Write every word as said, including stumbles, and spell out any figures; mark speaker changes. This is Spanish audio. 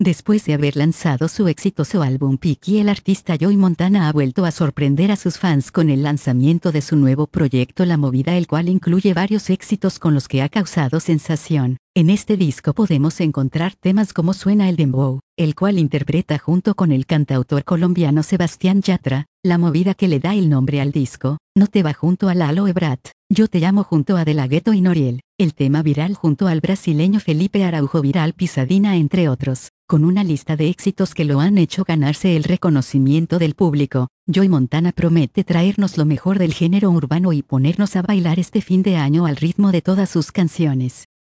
Speaker 1: Después de haber lanzado su exitoso álbum Piqui, el artista Joey Montana ha vuelto a sorprender a sus fans con el lanzamiento de su nuevo proyecto La Movida, el cual incluye varios éxitos con los que ha causado sensación. En este disco podemos encontrar temas como Suena el Dembow, el cual interpreta junto con el cantautor colombiano Sebastián Yatra, La Movida que le da el nombre al disco, No te va junto a Lalo Ebrat, Yo te llamo junto a De La Ghetto y Noriel, el tema Viral junto al brasileño Felipe Araujo, Viral Pisadina, entre otros. Con una lista de éxitos que lo han hecho ganarse el reconocimiento del público, Joey Montana promete traernos lo mejor del género urbano y ponernos a bailar este fin de año al ritmo de todas sus canciones.